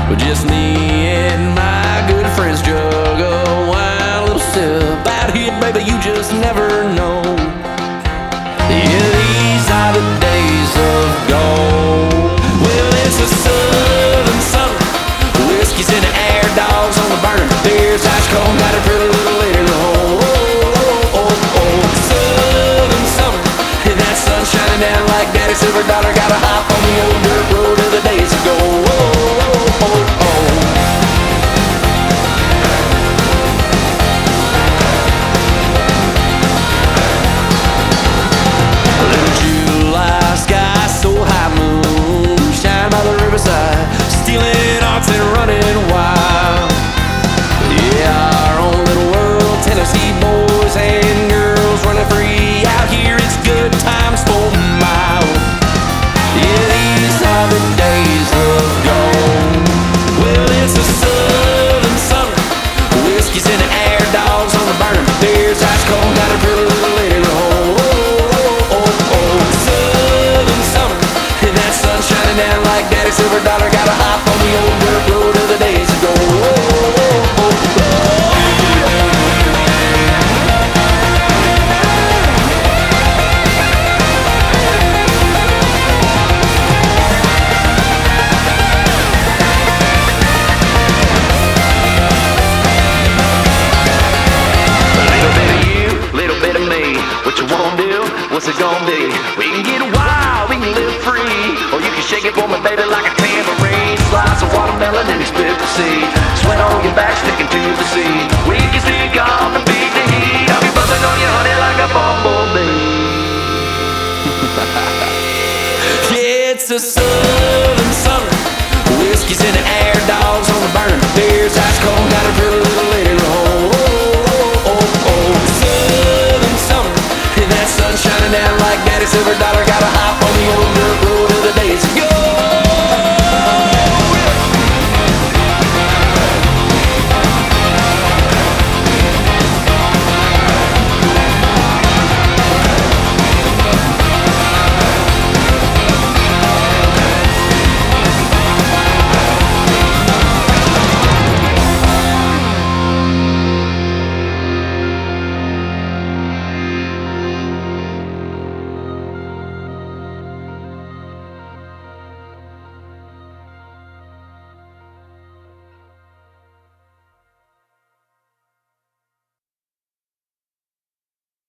But just me and my good friends jug a wine, a little sip. Out here, baby, you just never know. Yeah, these are the days of gold. Well, it's a southern summer, whiskey's in the air, dogs on the burn. Beer's ice cold, got a pretty little lady in the hole. Southern summer, and that sun shining down like Daddy Silver Dollar. Got a hop on the old dirt road of the days ago. Stealing arts and running wild. Yeah, our own little world, Tennessee boys and girls running free. Out here it's good times for miles. Yeah, these are the days of gold. Well, it's a southern summer, whiskey's in the air, dogs on the burn. Beer's ice cold, got a pretty little lady in the hole. Southern summer, and that sun shining down like Daddy Silver Dollar. Got a hop on the old dirt road of the days ago. What's it gonna be? We can get wild, we can live free, or you can shake it for me, baby, like a tambourine. Slice of watermelon and spit the seed. Sweat on your back, sticking to the sea. We can stick off and beat the heat. I'll be buzzing on you, honey, like a bumblebee. Yeah, it's a southern summer, whiskey's in the air, dogs on the burn. Beer's ice cold, got a pretty little lady in the hole. Southern summer, and that sun shining down like Daddy Silver Dollar.